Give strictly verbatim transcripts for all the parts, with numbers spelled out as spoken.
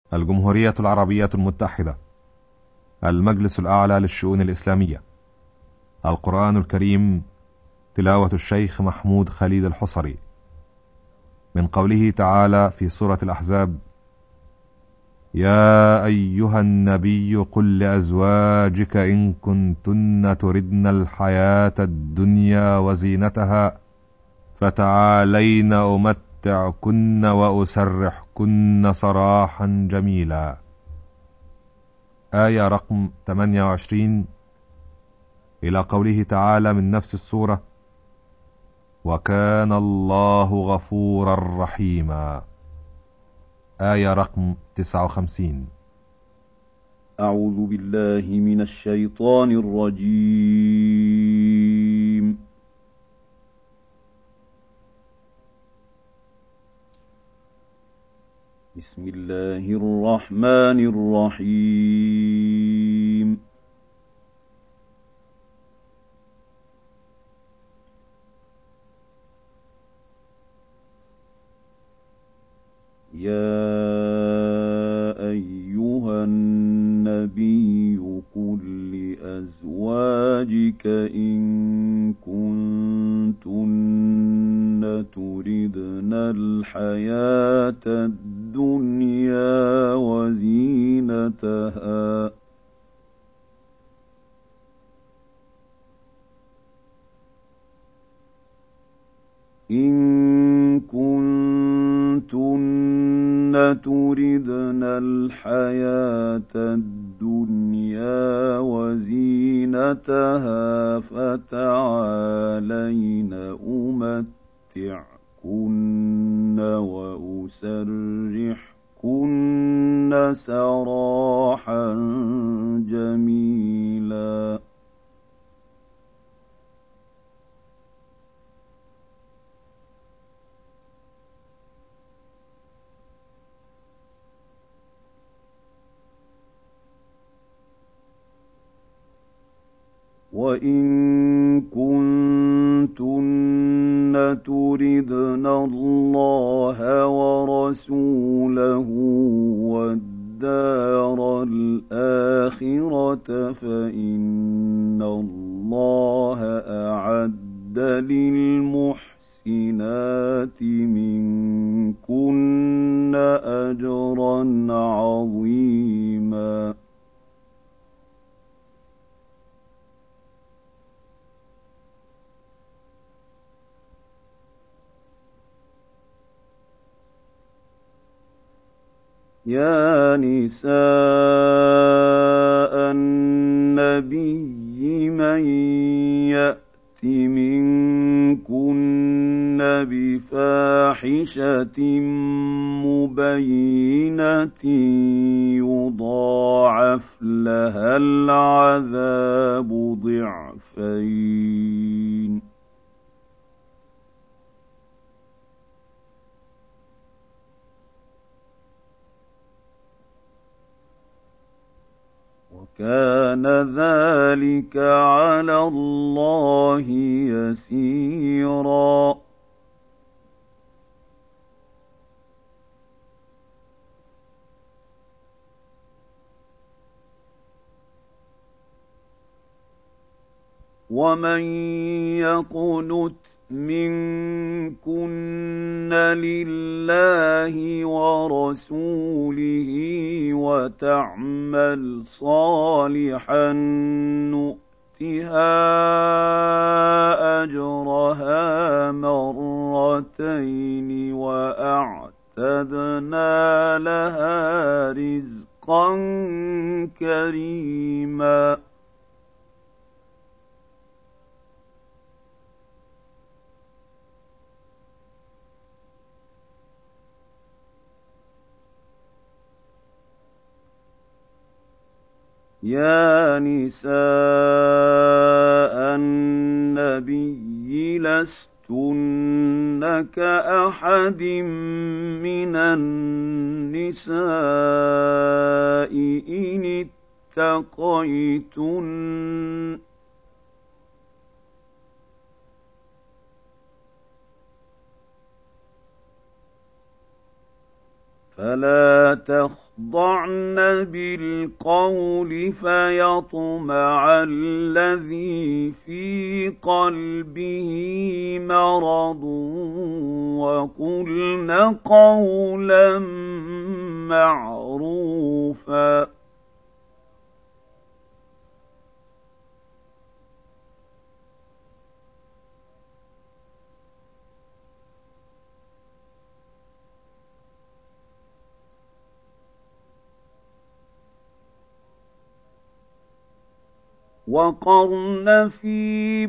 الجمهورية العربية المتحدة، المجلس الأعلى للشؤون الإسلامية. القرآن الكريم، تلاوة الشيخ محمود خليل الحصري، من قوله تعالى في سورة الأحزاب: يا أيها النبي قل لأزواجك إن كنتن تردن الحياة الدنيا وزينتها فتعالين أمتعكن وأسرحكن سراحا جميلا. آية رقم ثمانية وعشرين، إلى قوله تعالى من نفس السورة: وكان الله غفورا رحيما. آية رقم تسعة وخمسين. أعوذ بالله من الشيطان الرجيم. بسم الله الرحمن الرحيم. يا أيها النبي قل لأزواجك إن كنتن تردن الحياة الدنيا وزينتها إن كنتن تردن الحياة الدنيا وزينتها فتعالين أمتعكن وأسرحكن سراحا جميلا. وإن كنتن تردن الله ورسوله والدار الآخرة فإن الله أعد للمحسنات منكن أجرا عظيما. يا نساء النبي من يأت منكن بفاحشة مبينة يضاعف لها العذاب ضعفين وكان ذلك على الله يسيرا. ومن يقنت منكن لله ورسوله وتعمل صالحا نؤتها أجرها مرتين وأعتدنا لها رزقا كريما. يا نساء النبي لستن كأحد من النساء إن اتقيتن فلا تخضعن بالقول فيطمع الذي في قلبه مرض وقلن قولا معروفا وقرن في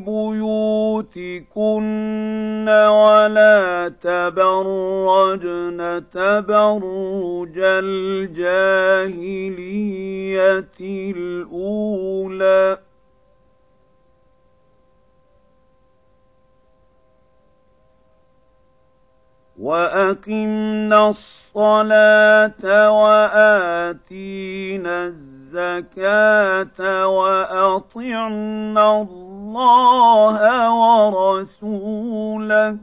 بيوتكن ولا تبرجن تبرج الجاهلية الأولى وأقمنا الصلاة وآتينا الزكاة وأطعنا الله ورسوله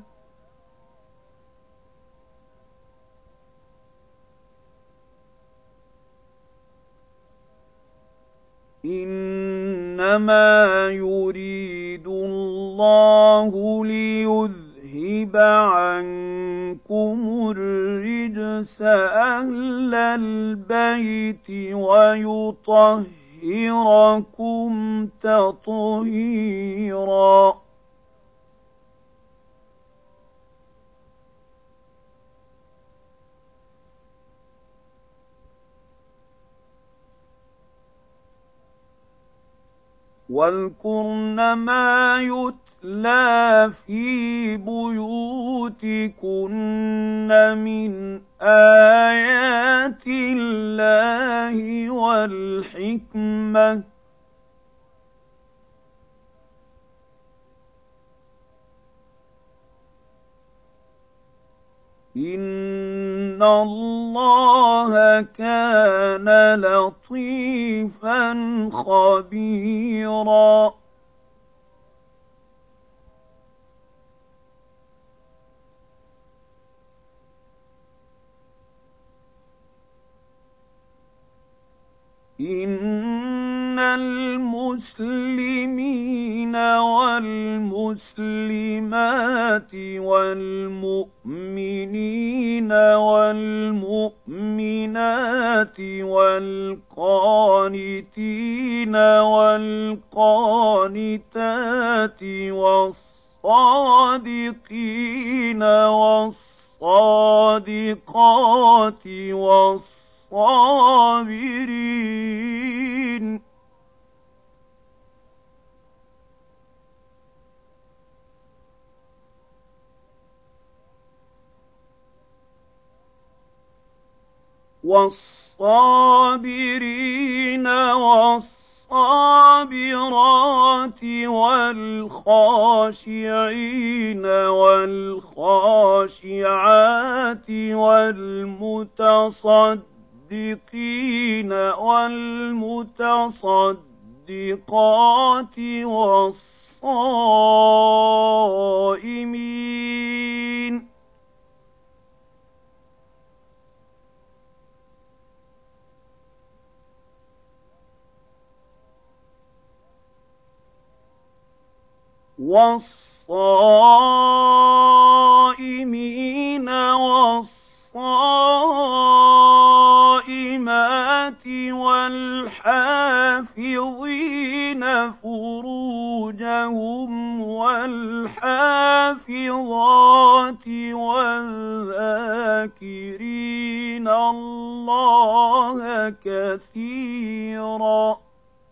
إنما يريد الله ليذهب عنكم الرجس أهل البيت ويطهركم تطهيرا واذكرن ما يتلى في بيوتكن من آيات الله والحكمة إن الله كان لطيفا خبيرا إن المسلمين والمسلمات والمؤمنين والمؤمنات والقانتين والقانتات والصادقين والصادقات والصابرين والصابرين والصابرات والخاشعين والخاشعات والمتصدقين والمتصدقات والصائمين والصائمين والصائمات والحافظين فروجهم والحافظات والذاكرين الله كثيرا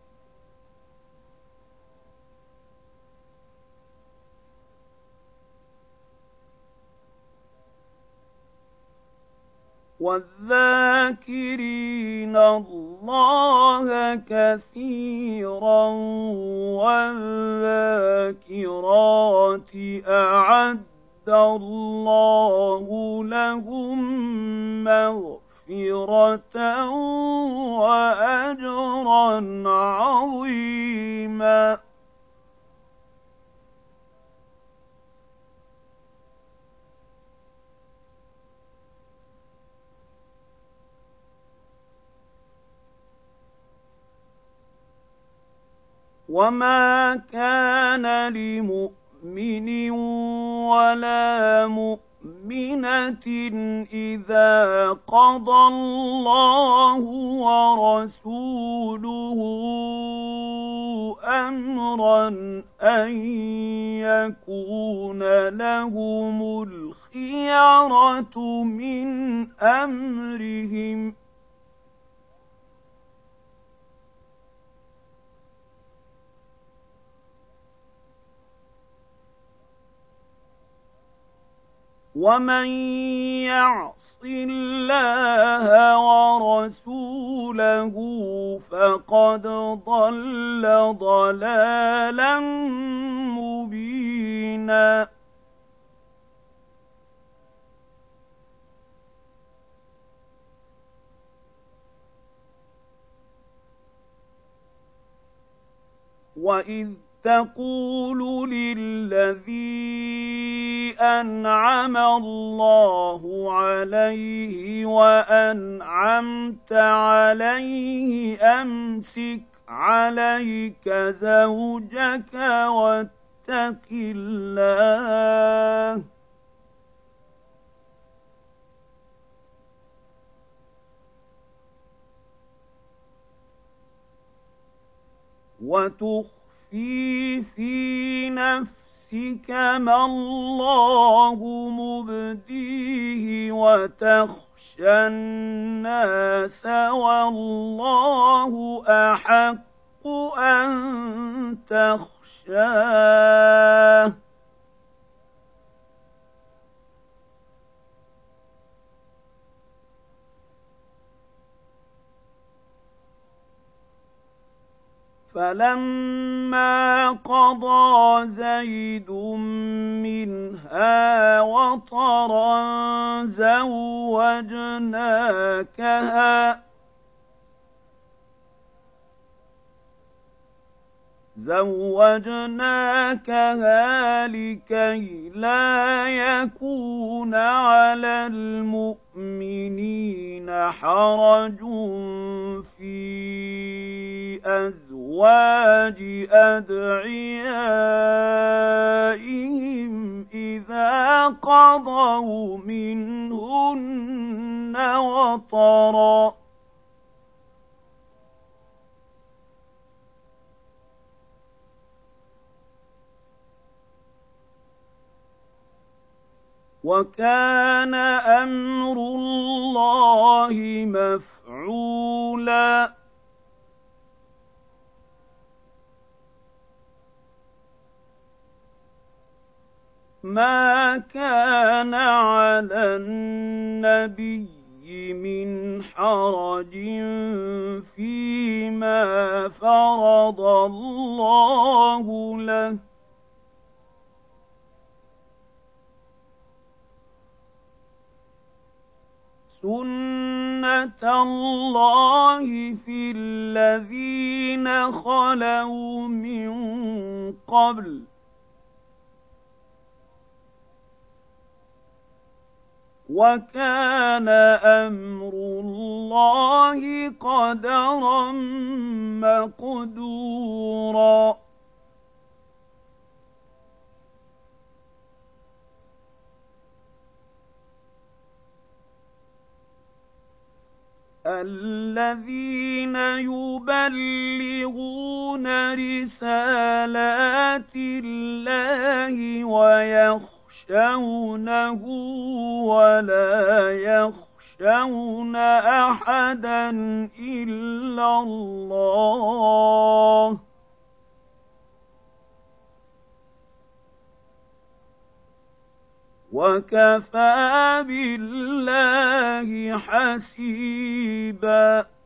والذاكرين الله كثيرا والذاكرات أعد الله لهم مغفرة وأجرا عظيما وما كان لمؤمن ولا مؤمنة إذا قضى الله ورسوله أمرا أن يكون لهم الخيرة من أمرهم ومن يعص الله ورسوله فقد ضل ضلالا مبينا وإذ تقول للذي أنعم الله عليه وأنعمت عليه أمسك عليك زوجك واتق الله وتخفي في نفسك ما الله مبديه وتخشى الناس والله أحق أن تخشاه فلما قضى زيد منها وطرا زوجناكها زوجناكها لكي لا يكون على المؤمنين حرج في أزواج أدعيائهم إذا قضوا منهن وطرا وكان أمر الله مفعولا ما كان على النبي من حرج فيما فرض الله له سنة الله في الذين خلوا من قبل وكان أمر الله قدرا مقدورا الذين يبلغون رسالات الله ويخشونه ولا يخشون أحدا إلا الله وكفى بالله حسيبا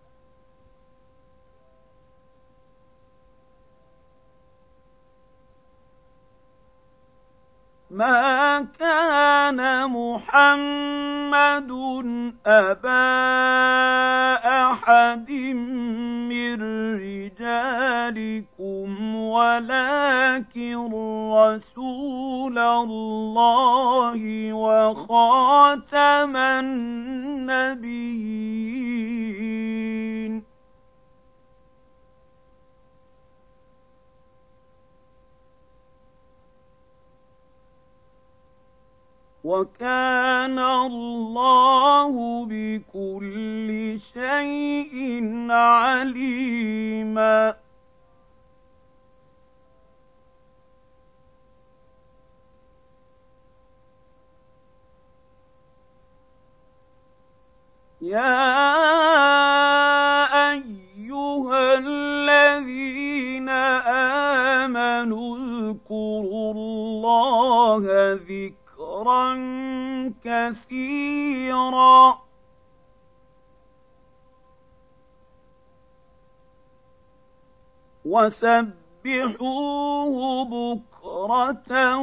ما كان محمد أبا أحد من رجالكم ولكن رسول الله وخاتم النبيين وكان الله بكل شيء عليما. يا أيها الذين آمنوا اذكروا الله ذكرا كثيرا وسبحوه بكرة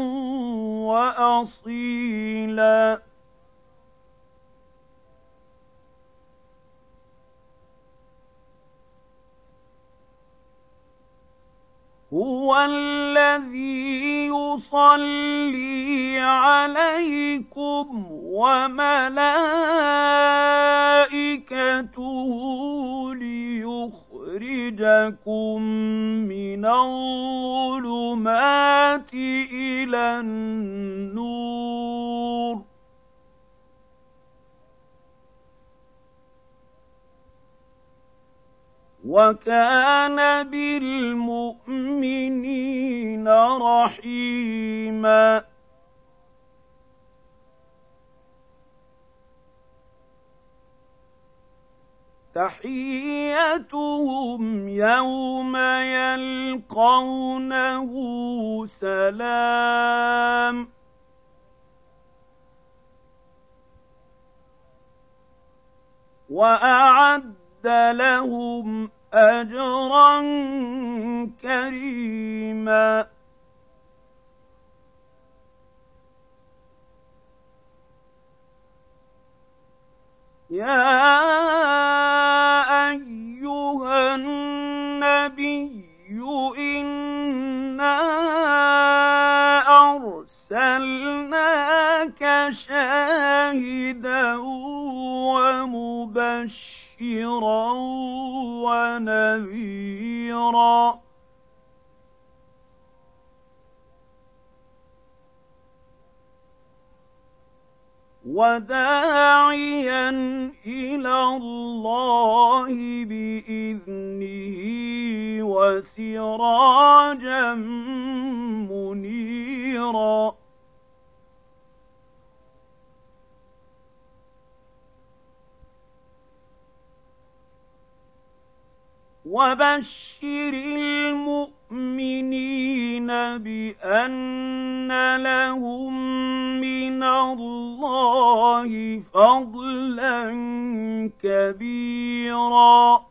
وأصيلا. هو الذي يصلي عليكم وملائكته ليخرجكم من الظلمات إلى النور وكان بالمؤمنين رحيما. تحيتهم يوم يلقونه سلام وأعد لهم أجرا كريما. يا أيها النبي إنا أرسلناك شاهدا ومبشرا ونذيرا وداعيا إلى الله بإذنه وسراجا منيرا. وبشر المؤمنين بأن لهم من الله فضلا كبيرا.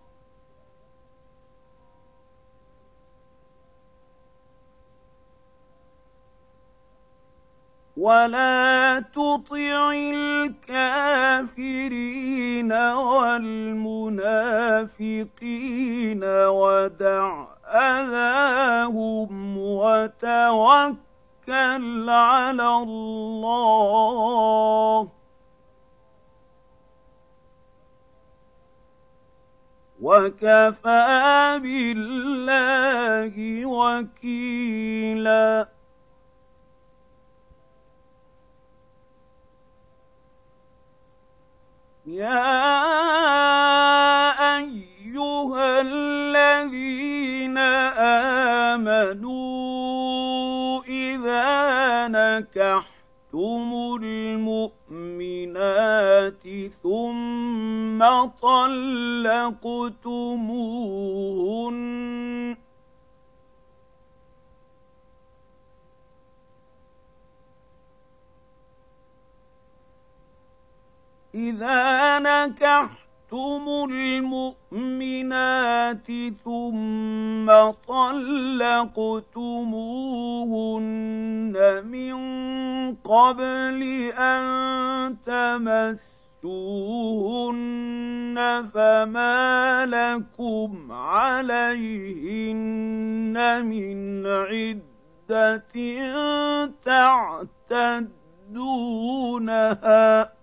ولا تطع الكافرين والمنافقين ودع أذاهم وتوكل على الله وكفى بالله وكيلا. يا أيها الذين آمنوا إذا نكحتم المؤمنات ثم طلقتموهن إذا نكحتم المؤمنات ثم طلقتموهن من قبل أن تمسوهن فما لكم عليهن من عدة تعتدونها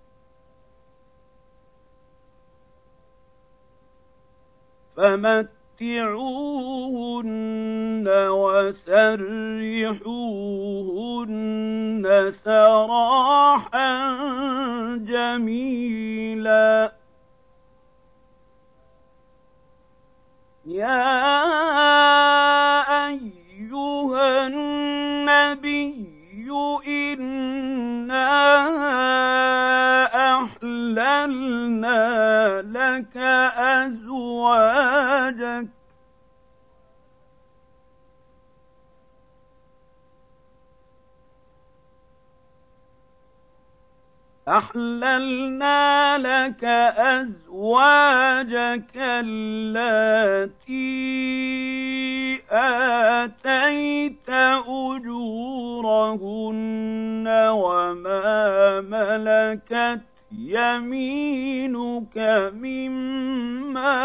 فمتعوهن ومتعوهن وسرحوهن سراحا جميلا يا أيها النبي إنا أحللنا لك أزواجك أحللنا لك أزواجك اللاتي آتيت أجورهن وما ملكت يمينك مما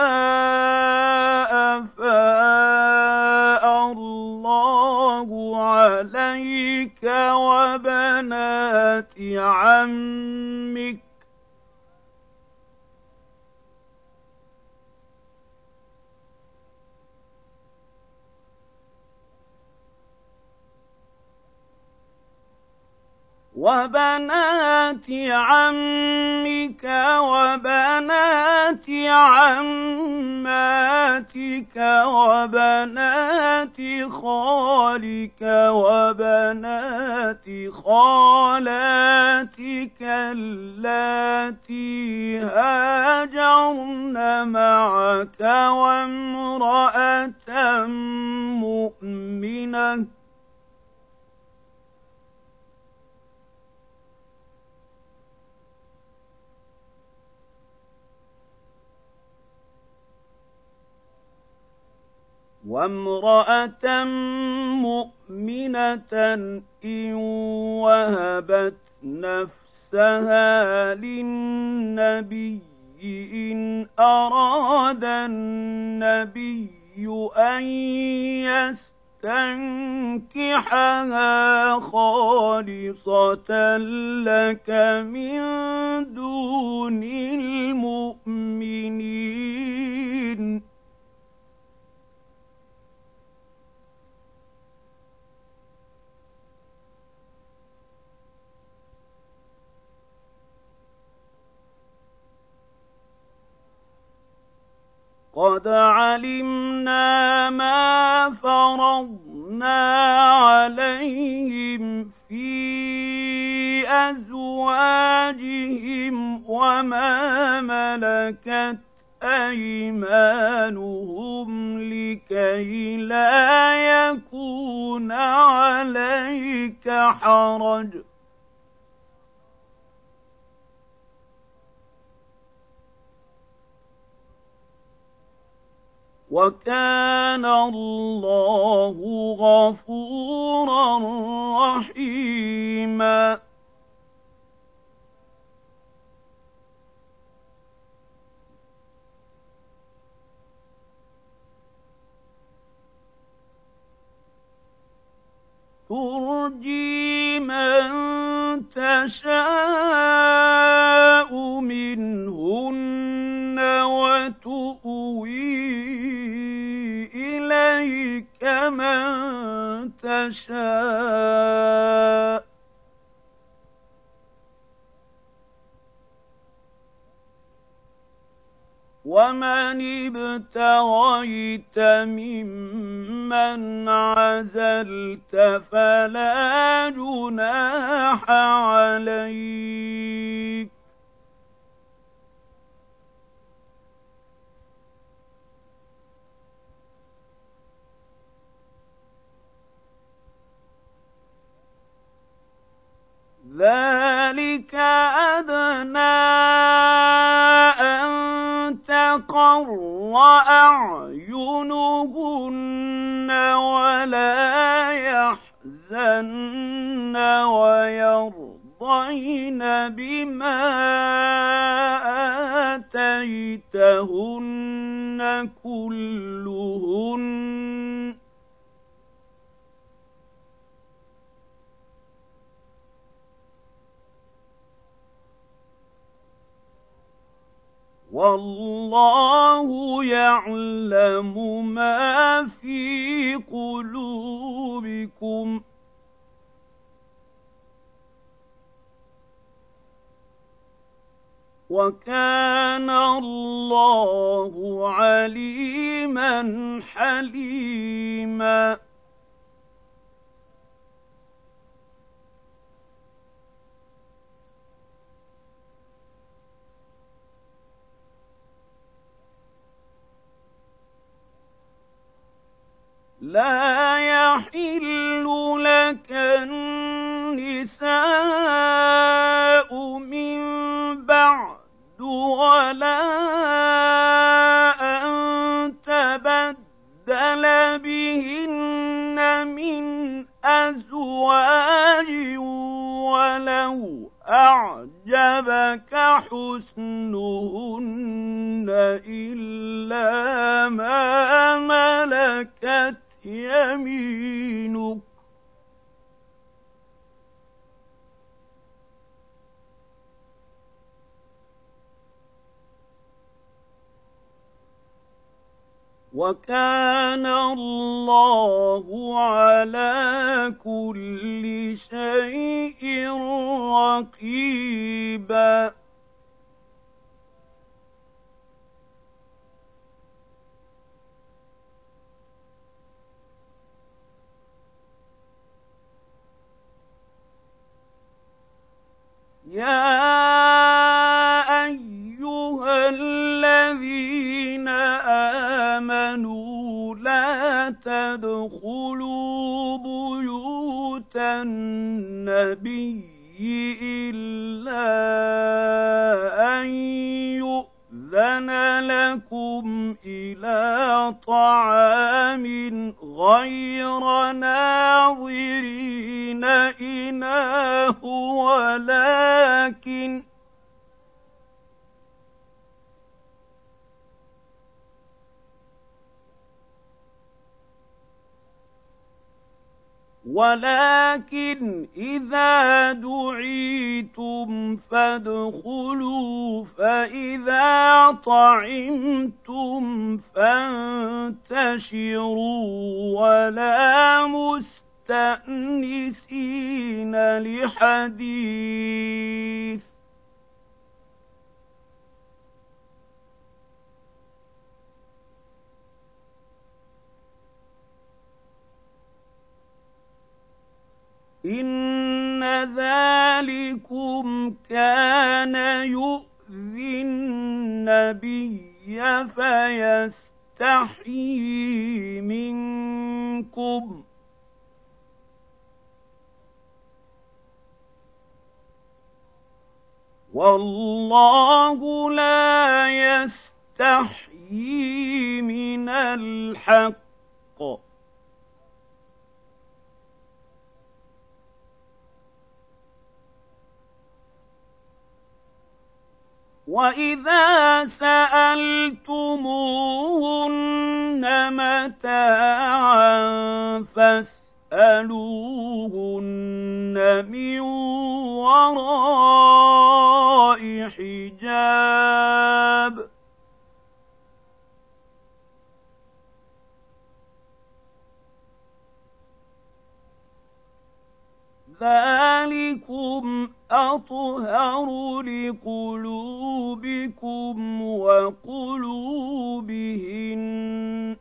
أفاء الله عليك وبنات عمك وبنات عمك وبنات عماتك وبنات خالك وبنات خالاتك اللاتي هاجرن معك وامرأة مؤمنة وامرأة مؤمنة إن وهبت نفسها للنبي إن أراد النبي أن يستنكحها خالصة لك من دون المؤمنين قد علمنا ما فرضنا عليهم في أزواجهم وما ملكت أيمانهم لكي لا يكون عليك حرج وكان الله غفورا رحيما ترجي من تشاء منهن وتؤوي إليك من تشاء ومن ابتغيت ممن عزلت فلا جناح عليك ذلك أدنى أن تقر أعينهن ولا يحزن ويرضين بما آتيتهن كلهن وَاللَّهُ يَعْلَمُ مَا فِي قُلُوبِكُمْ ۚ وَكَانَ اللَّهُ عَلِيمًا حَلِيمًا. لَا يَحِلُّ لَكَ النِّسَاءُ مِن بَعْدُ وَلَا أَن تَبَدَّلَ بِهِنَّ مِنْ أَزْوَاجٍ وَلَوْ أَعْجَبَكَ حُسْنُهُنَّ إِلَّا مَا مَلَكَتْ يَمِينُكَ ۗ وَكَانَ اللَّهُ عَلَىٰ كُلِّ شَيْءٍ رَّقِيبًا. يَا أَيُّهَا الَّذِينَ آمَنُوا لَا تَدْخُلُوا بُيُوتَ النَّبِيِّ إِلَّا أَن يُؤْذَنَ لَكُمْ إِلَىٰ طَعَامٍ غَيْرَ نَاظِرِينَ إِنَاهُ وَلَٰكِنْ ولكن إذا دعيتم فادخلوا فإذا طعمتم فانتشروا ولا مستأنسين لحديث، إِنَّ ذَٰلِكُمْ كَانَ يُؤْذِي النَّبِيَّ فَيَسْتَحْيِي مِنكُمْ ۖ وَاللَّهُ لَا يَسْتَحْيِي مِنَ الْحَقِّ ۚ وَإِذَا سَأَلْتُمُوهُنَّ مَتَاعًا فَاسْأَلُوهُنَّ مِن وَرَاءِ حِجَابٍ ۚ ذَٰلِكُمْ أَطْهَرُ لِقُلُوبِكُمْ وَقُلُوبِهِنَّ ۚ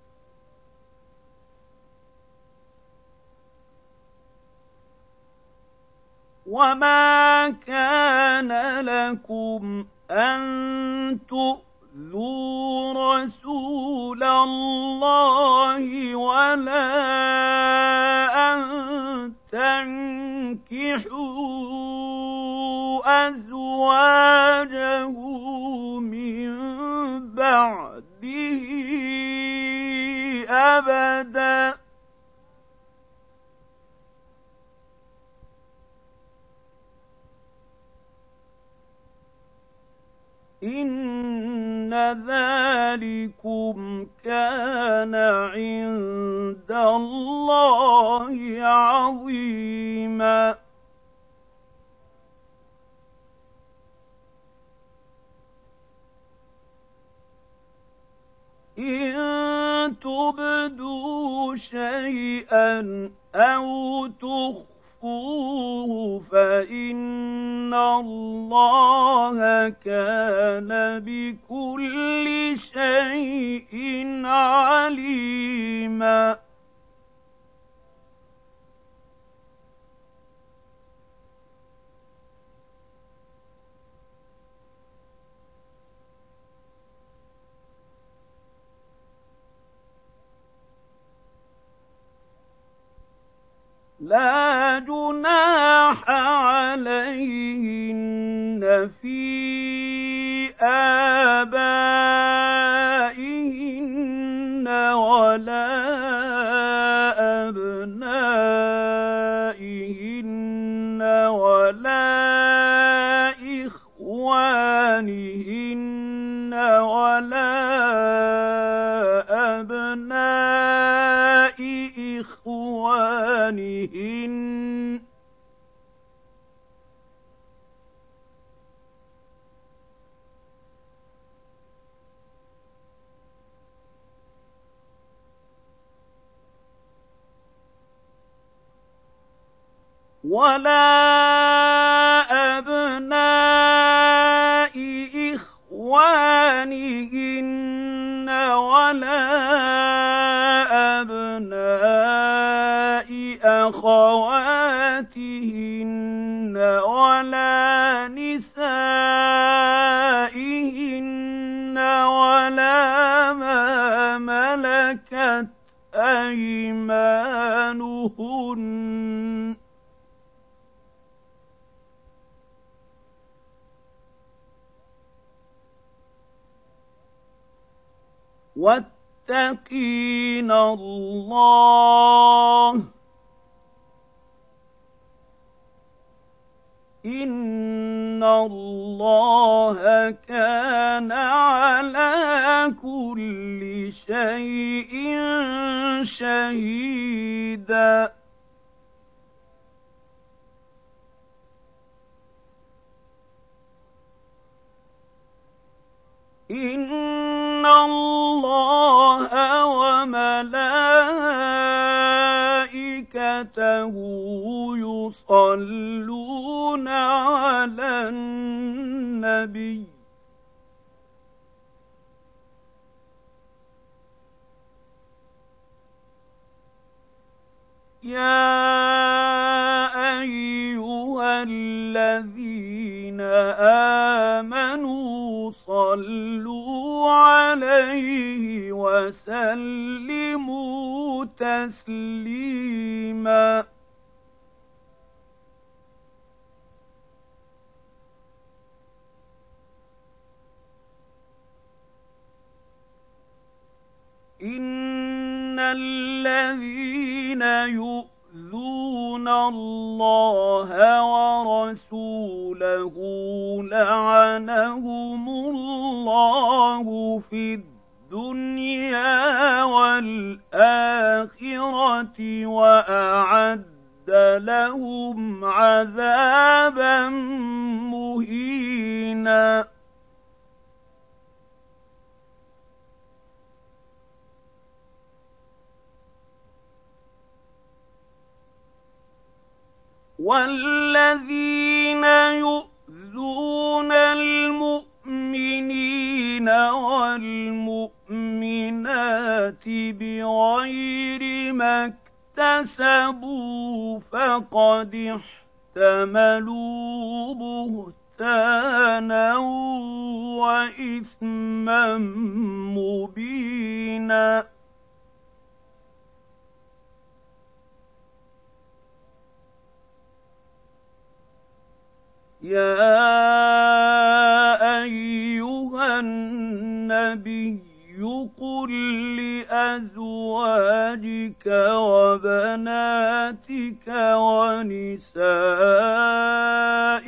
وَمَا كَانَ لَكُمْ أَن تُؤْذُوا رَسُولَ اللَّهِ وَلَا أَن تَنكِحُوا أَزْوَاجَهُ مِن بَعْدِهِ أَبَدًا ۚ إِنَّ ذَٰلِكُمْ كَانَ عِندَ اللَّهِ عَظِيمًا. شيئا أو تخفوه فإن الله كان بكل شيء عليما لا جناح عليهن في آبائهن ولا أبنائهن ولا إخوانهن ولا أبناء إخوانهن ولا أبناء إخوانهن ولا أبناء أخواتهن ولا نسائهن ولا ما ملكت أيمانهن واتقين الله إن الله كان على كل شيء شهيدا إن الله وملائكته يصلون على النبي يا أيها الذين آمنوا صلوا عليه وسلموا تسليما إن الذين يؤذون الله ورسوله لعنهم الله في الدنيا والآخرة وأعد لهم عذابا مهينا والذين يؤذون المؤمنين والمؤمنات بغير ما اكتسبوا فقد احتملوا بهتانا وإثما مبينا يا أيها النبي قل لأزواجك وبناتك ونساء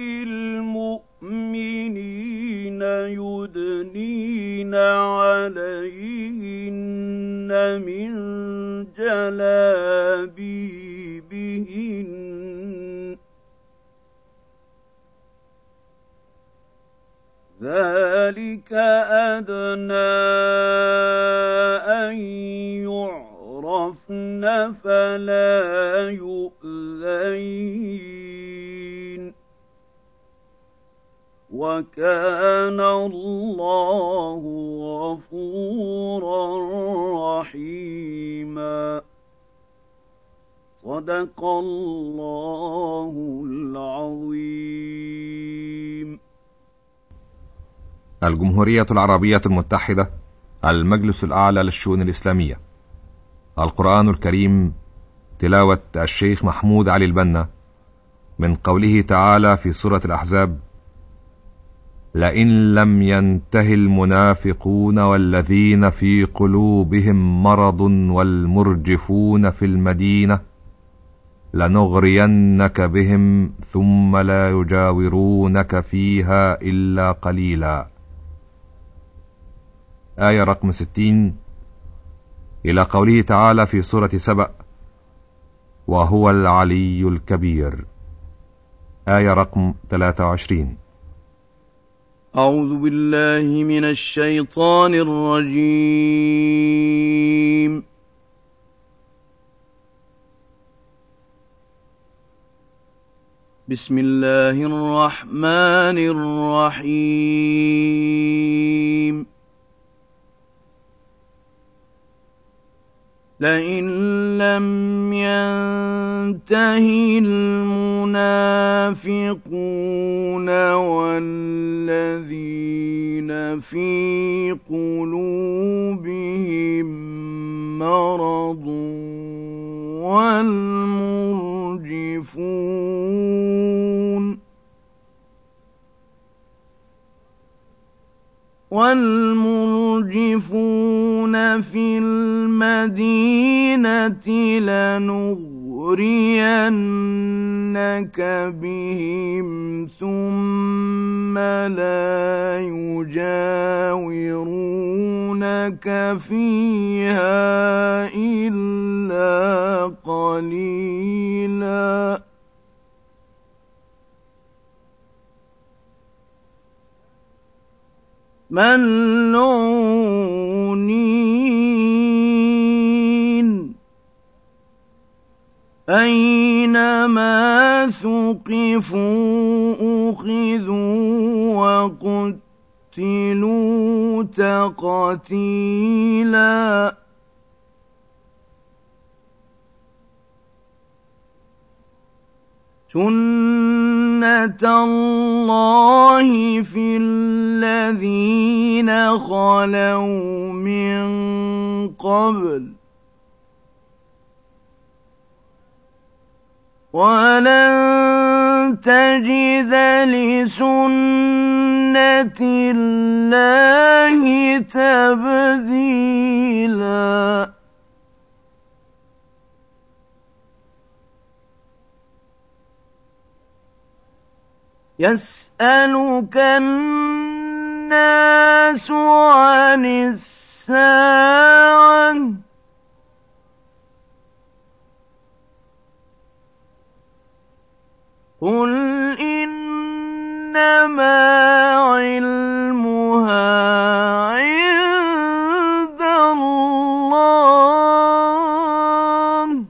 المؤمنين يدنين عليهن من جلابيبهن ذلك أدنى أن يعرفن فلا يؤذين وكان الله غفورا رحيما صدق الله العظيم. الجمهورية العربية المتحدة، المجلس الأعلى للشؤون الإسلامية. القرآن الكريم، تلاوة الشيخ محمود علي البنا، من قوله تعالى في سورة الأحزاب: لئن لم ينته المنافقون والذين في قلوبهم مرض والمرجفون في المدينة لنغرينك بهم ثم لا يجاورونك فيها إلا قليلا. آية رقم ستين، إلى قوله تعالى في سورة سبأ: وهو العلي الكبير. آية رقم ثلاثة وعشرين. أعوذ بالله من الشيطان الرجيم. بسم الله الرحمن الرحيم. لئن لم ينته المنافقون والذين في قلوبهم مرض والمرجفون والمرجفون في المدينة لنغرينك بهم ثم لا يجاورونك فيها إلا قليلا ملعونين أينما ثقفوا أخذوا وقتلوا تقتيلا سنة الله في الذين خلوا من قبل ولن تجد لسنة الله تبديلا يسألك الناس عن الساعة قل إنما علمها عند الله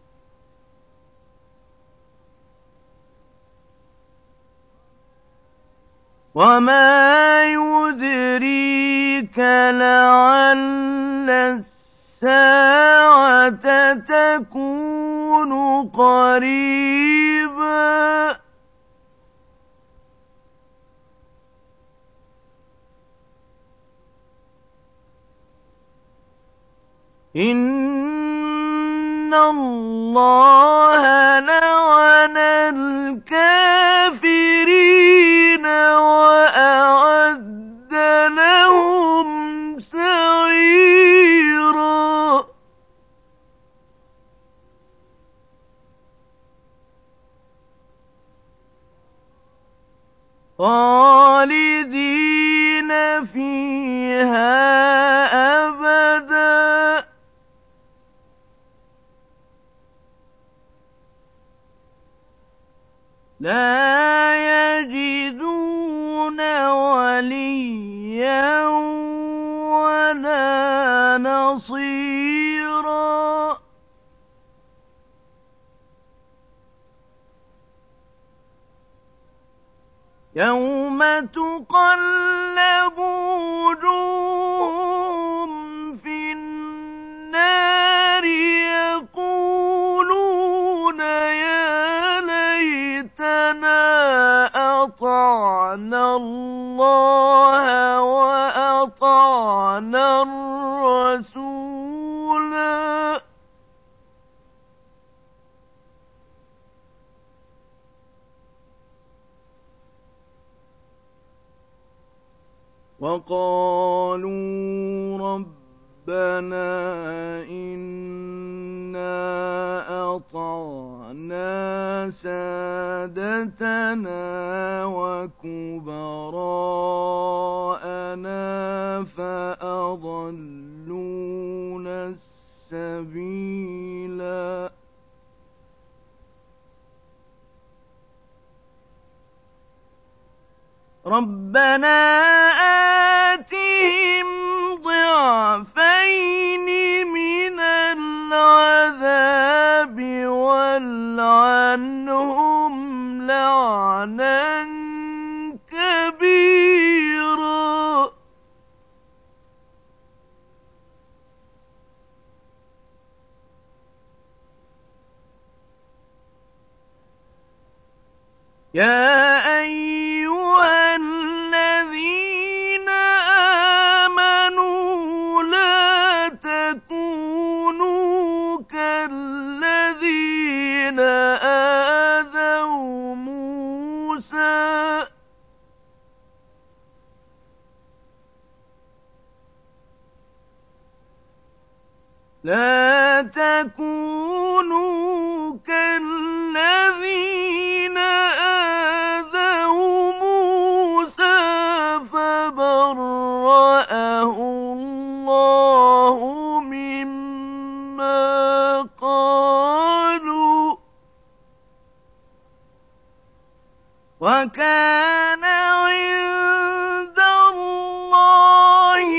وما يدريك لعل الساعة تكون قريبا إن الله لعن الكافرين وأعد لهم سعيرا خالدين فيها أبدا لا يجدون وليا ولا نصيرا يوم تقلب وجوههم في النار يقولون يا ليتنا أطعنا الله وأطعنا الرسولا وقالوا ربنا إنا أطعنا سادتنا وكبراءنا فأضلونا السبيلا ربنا آتهم ضعفين من العذاب والعنهم لعنا كبيرا يا أيها الذين آمنوا لا تكونوا كالذين آذوا موسى لا تكونوا كالذين آذوا موسى فبرأه الله مما قالوا وكان عند الله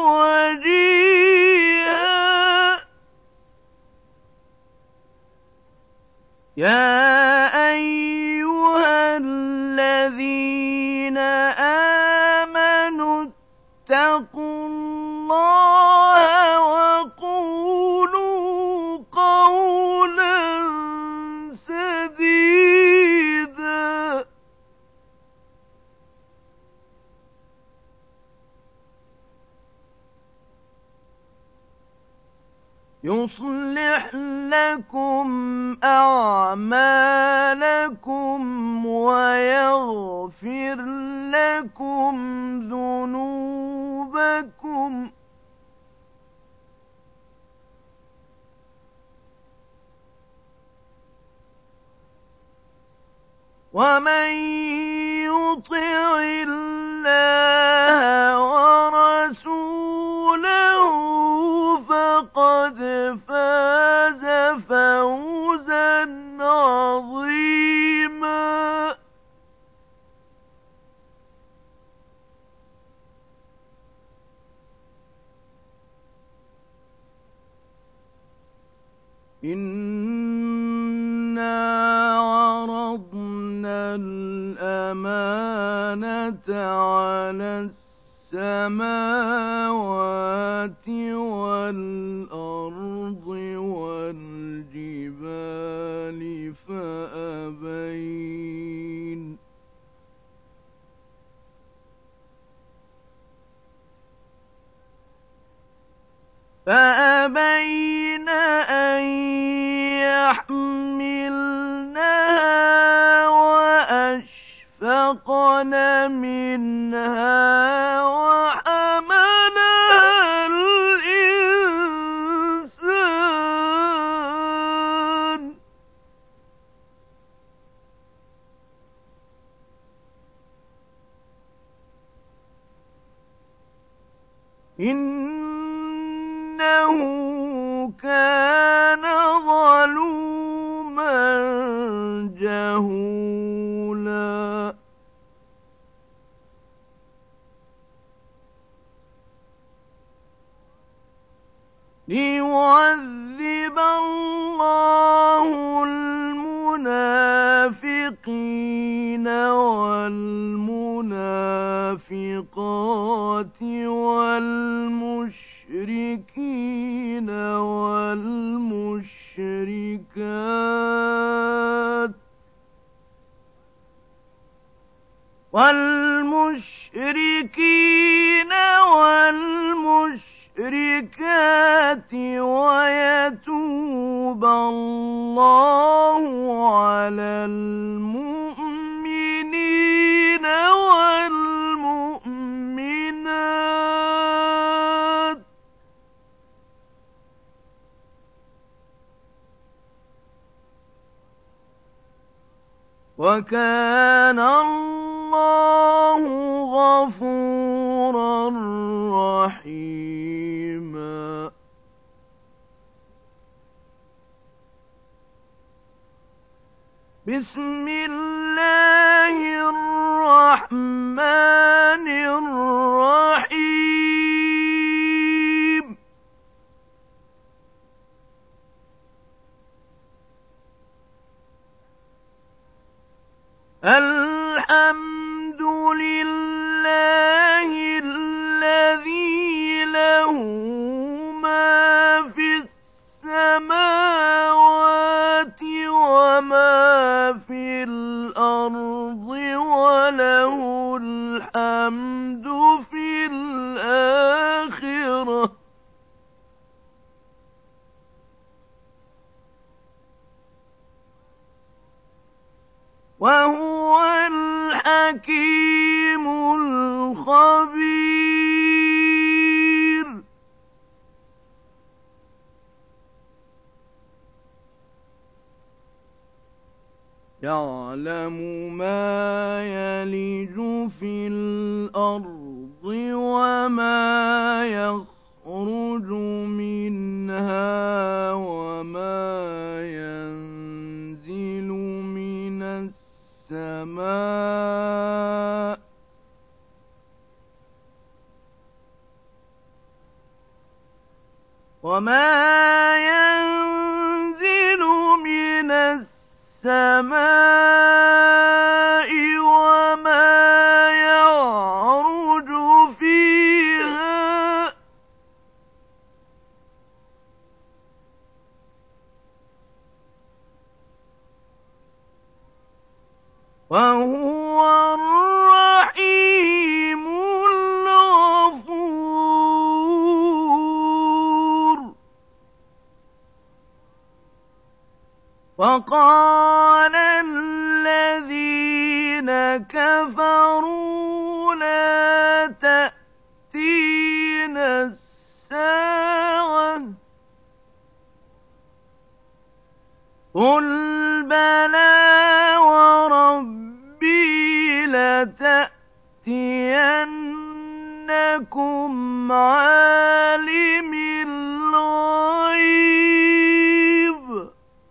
وجيها يا أيها الذين آمنوا اتقوا الله وقولوا قولا سديدا يصلح لكم أعمالكم ويغفر لكم ذنوبكم ومن يطع الله ورسوله فقد فاز فوزا عظيما إنا عرضنا الأمانة على السماوات والأرض والجبال فأبين فأبين أن يحملنها وأشفقن منها وحملها الإنسان إنه كان ظلوما جهولا ليعذب الله المنافقين والمنافقين والمنافقات والمشركين والمشركات والمشركين والمشركات ويتوب الله على المؤمنين والمؤمنات وكان الله غفورا رحيما. بسم الله الرحمن الرحيم. الحمد لله الذي له ما في السماوات وما في الأرض وله الحمد في الآخرة وهو الحكيم الخبير. يعلم ما يلج في الأرض وما يخرج منها وما ينزل من السماء وما ينزل من السماء وما يعرج فيها وهو الرحيم الغفور. وقال الذين كفروا لا تأتينا الساعة قل بلى وربي لتأتينكم عالم الغيب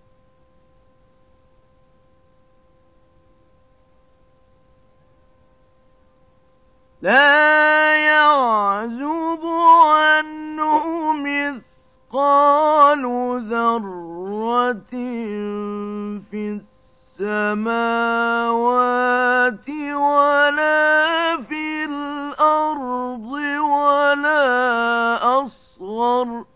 لا يعزب عنه مثقال ذرة في السماوات ولا في الأرض ولا أصغر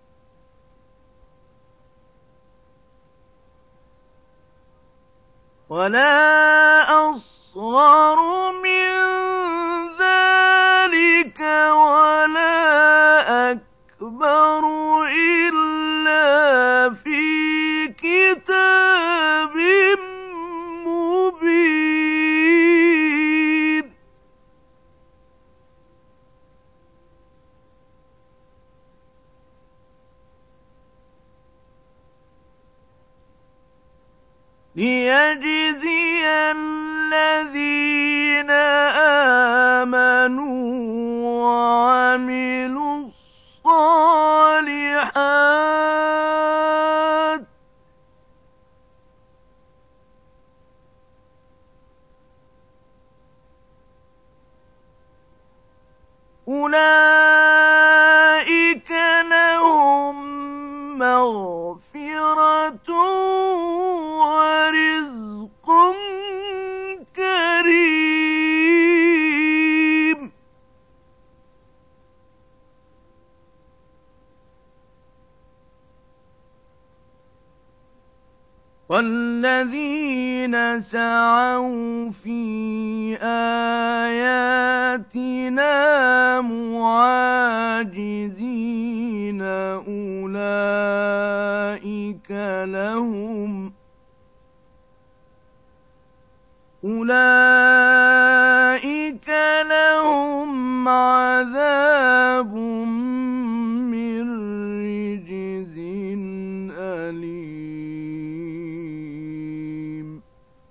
ولا أصغر من ذلك ولا أكبر إلا في كتاب مبين. ليجزي الذين آمنوا وعملوا الصالحات أولئك لهم مغفرة ورزق والذين سعوا في آياتنا معاجزين أولئك لهم أولئك لهم عذاب من رجز أليم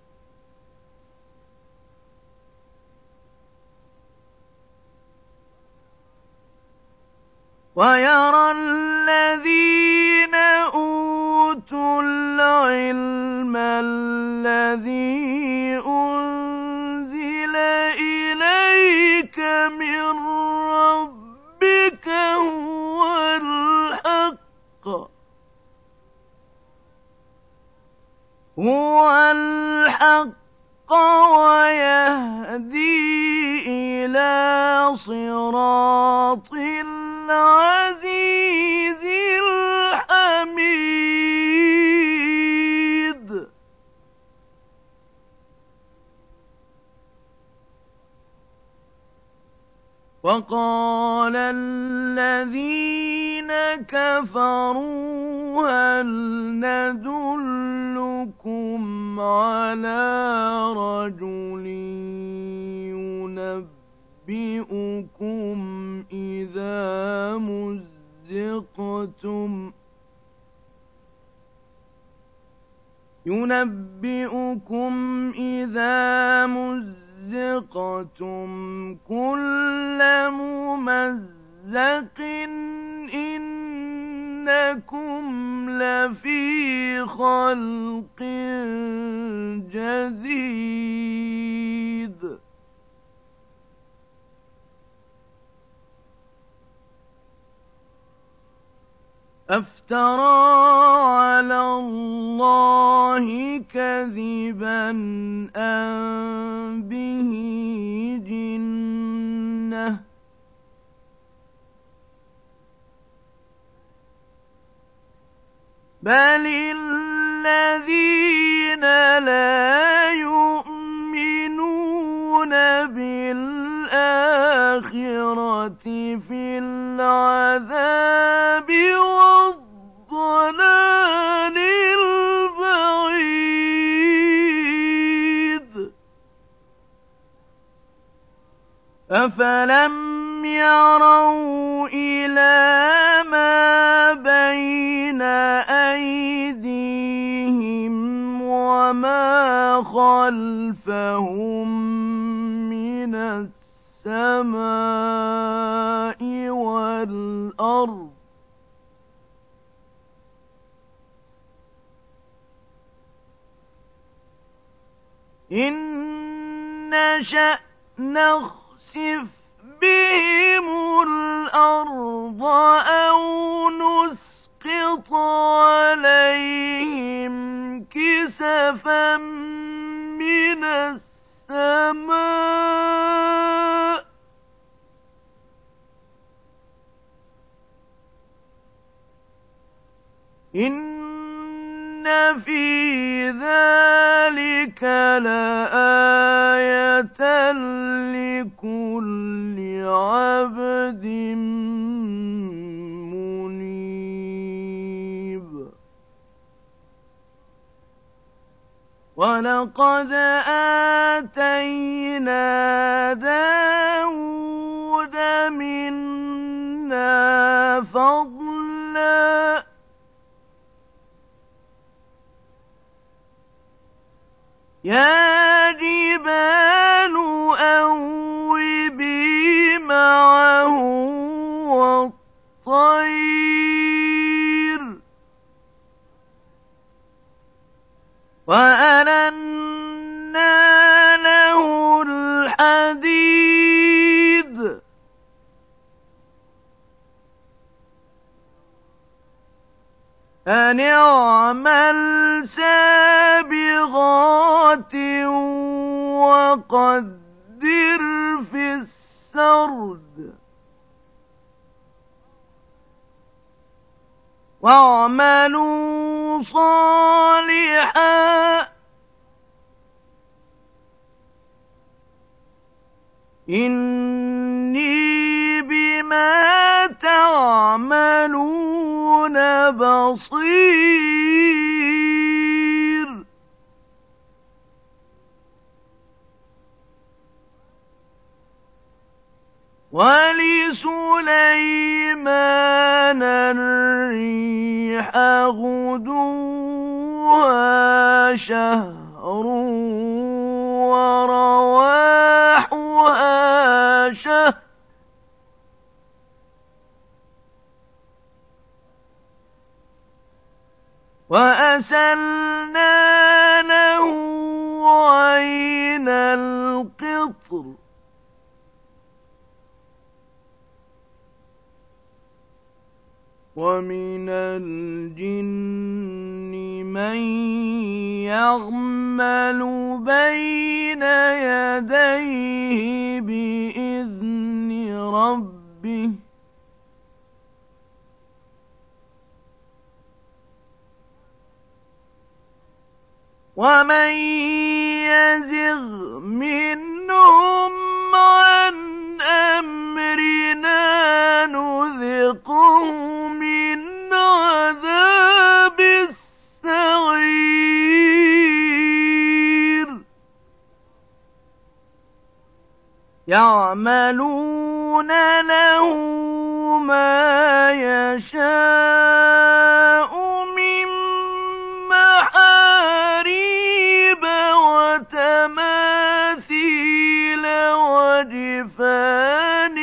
ويرى الذين أوتوا العلم الذي أنزل إليك من ربك هو الحق هو الحق ويهدي إلى صراط العزيز الحميد وقال الذين كفروا هل ندلكم على رجل ينبئكم إذا مزقتم ينبئكم إذا مزقتم كل ممزق إنكم لفي خلق جديد أفترى على الله كذبا أم به جنة بل الذين لا يؤمنون بالآخرة في العذاب والضلال البعيد أفلم يروا إلى ما بين أيديهم وما خلفهم من السماء والأرض إن نشأ نخسف بهم الأرض أو نسقط عليهم كسفا من السماء إن في ذلك لآية لكل عبد منيب ولقد آتينا داود منا فضلا يا جبال أوبي معه والطير وألنا له الحديد أن اعمل سابغات وقدر في السرد واعملوا صالحا إني بما تعملون بصير ولسليمان الريح غدوها شهر ورواحها شهر وأسلنا له عين القطر ومن الجن من يعمل بين يديه بإذن ربه ومن يزغ منهم عن أمرنا نذقه من عذاب السعير يعملون له ما يشاء من محاريب وتماثيل وجفان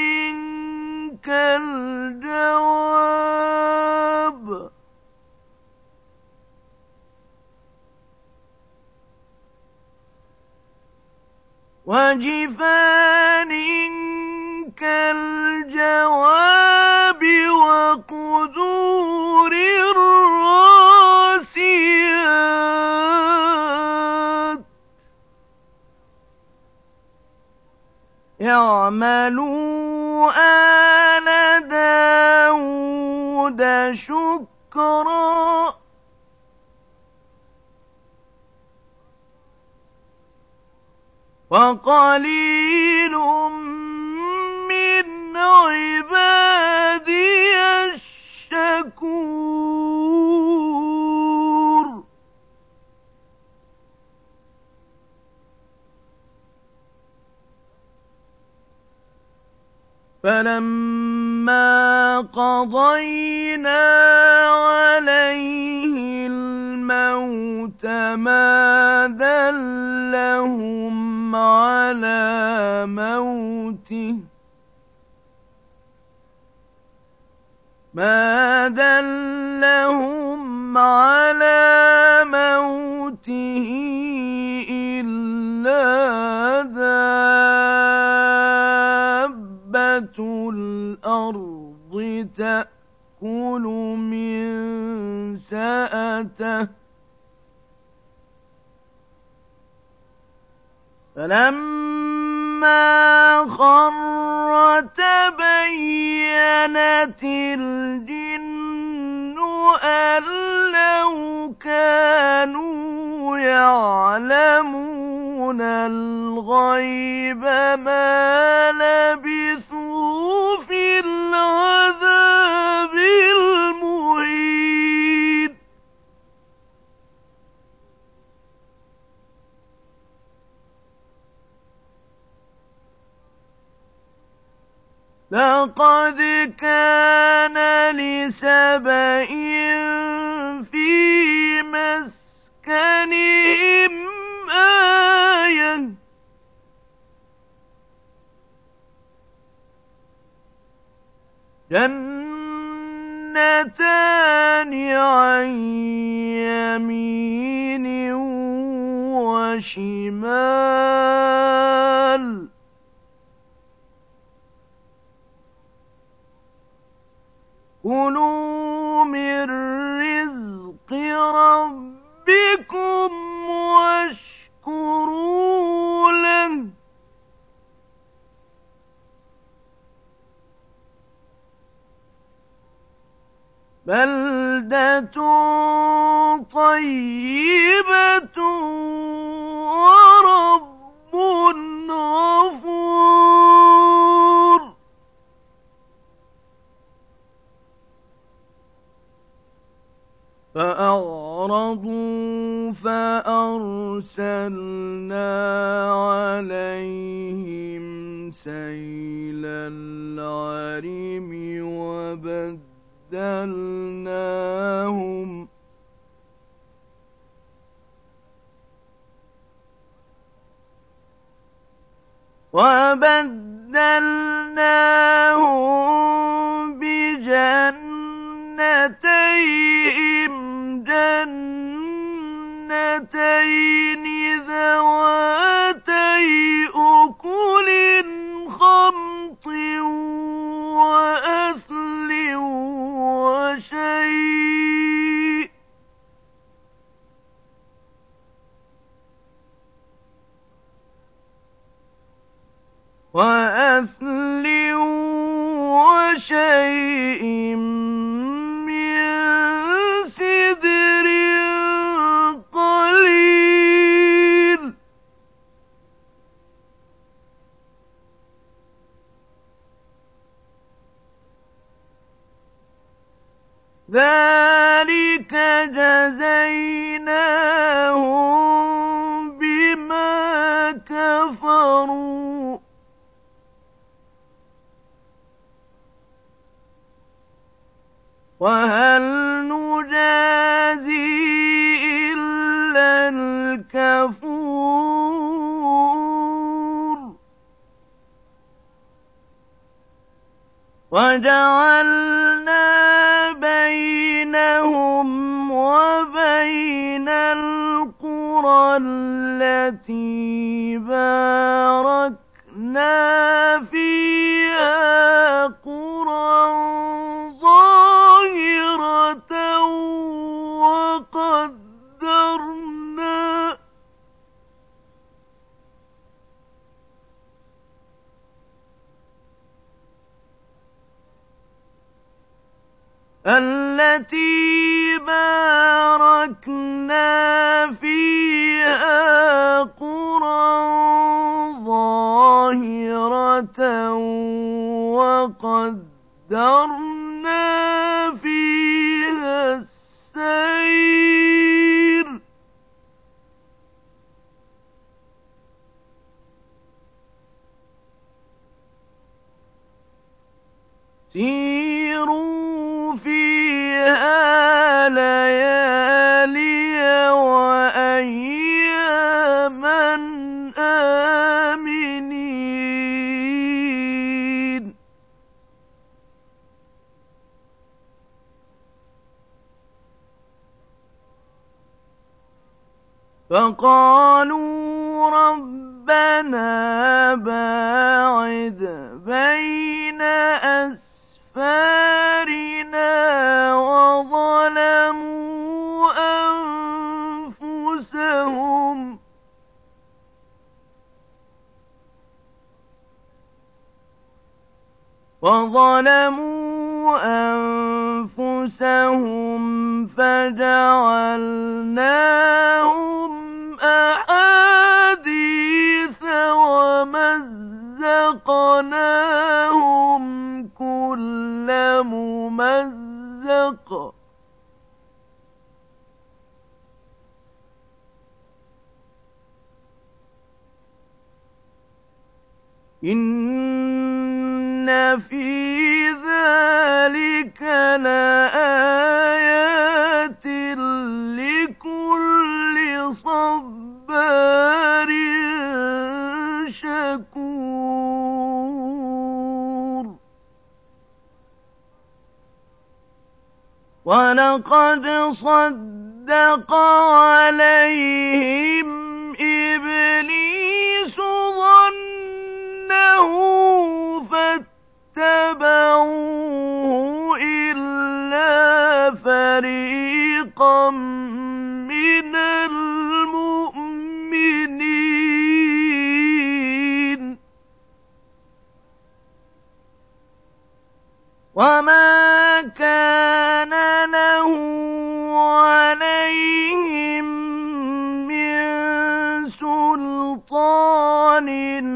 كالجواب وجفان كالجواب وقدور الراسيات يعملوا آل داود شكرا وقليل من عبادي الشكور فلما قضينا عليه الموت ما دلهم على موته ما دلهم على موته إلا دابة الأرض تأكل من سأته فلما خر تبينت الجن أن لو كانوا يعلمون الغيب ما لبثوا في العذاب المهين لقد كان لسبإ في مسكنهم آية جنتان عن يمين وشمال كلوا من رزق ربكم واشكروا له بل بَلْدَةٌ طَيِّبَةٌ وَرَبٌّ غَفُورٌ. فَأَعْرَضُوا فَأَرْسَلْنَا عَلَيْهِمْ سَيْلَ الْعَرِمِ وَبَدَّلْنَاهُمْ وَبَدَّلْنَاهُمْ بِجَنَّتَيْهِمْ جَنَّتَيْنِ ذَوَاتَيْ أُكُلٍ خَمْطٍ وَأَثْلٍ وَشَيْءٍ وَأَثْلٍ وَشَيْءٍ مِّن سِدْرٍ قَلِيلٍ. ذَلِكَ جَزَيْنَاهُم بِمَا كَفَرُوا وَهَلْ نُجَازِي إِلَّا الْكَفُورَ. وَجَعَلْنَا بَيْنَهُمْ وَبَيْنَ الْقُرَى الَّتِي بَارَكْنَا فِيهَا قُرًى ظَاهِرَةً وَقَدَّرْنَا التي باركنا فيها قرى ظاهرة وقدرنا فيها السير سيروا فيها ليالي وأياما آمنين. فقالوا ربنا باعد بين أسفارنا وظلموا أنفسهم وظلموا أنفسهم فجعلناهم أحاديث ومزقناهم كل ممزق إن في ذلك لآيات لكل صبار شكور. ولقد صدق عليهم إبليس ظنه فاتبعوه إلا فريقا من المؤمنين وما كان له عليهم من سلطان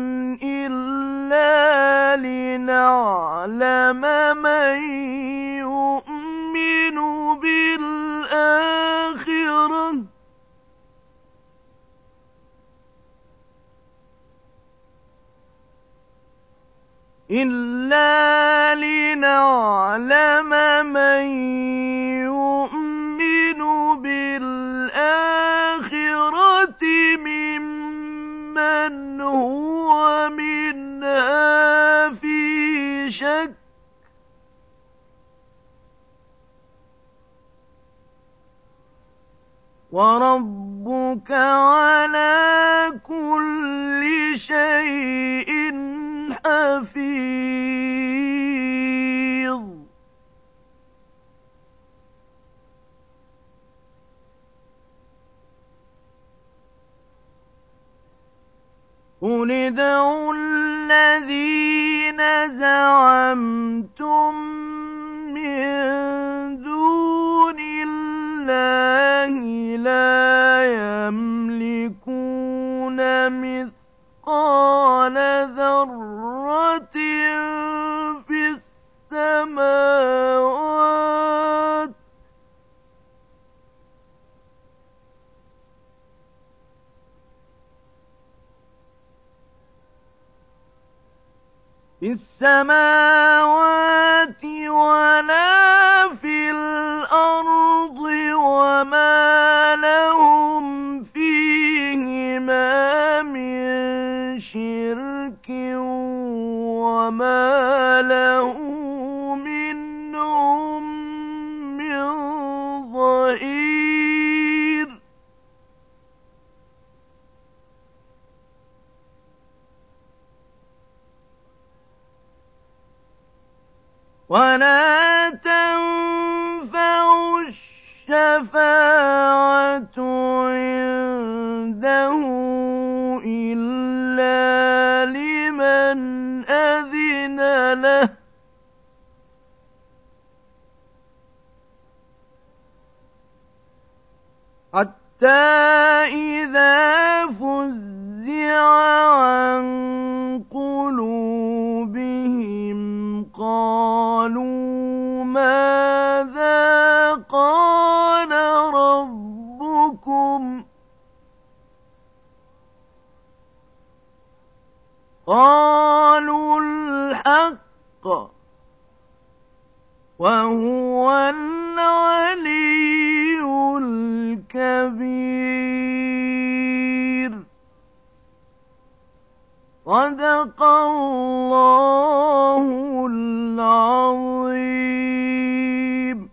إلا لنعلم من يؤمن بالآخرة إلا لنعلم من يؤمن بالآخرة ممن هو منها في شك وربك على كل شيء حفيظ. قل ادعوا الذين زعمتم من دون الله لا يملكون مثقال ذرة في السماوات في السماوات ولا في الأرض وما لهم فيهما من شرك وما له منهم من ظهير. ولا تنفع الشفاعة عنده إلا لمن أذن له حتى إذا فزع عن قلوبهم قالوا ماذا قال ربكم قالوا الحق وهو العلي الكبير. صدق الله العظيم.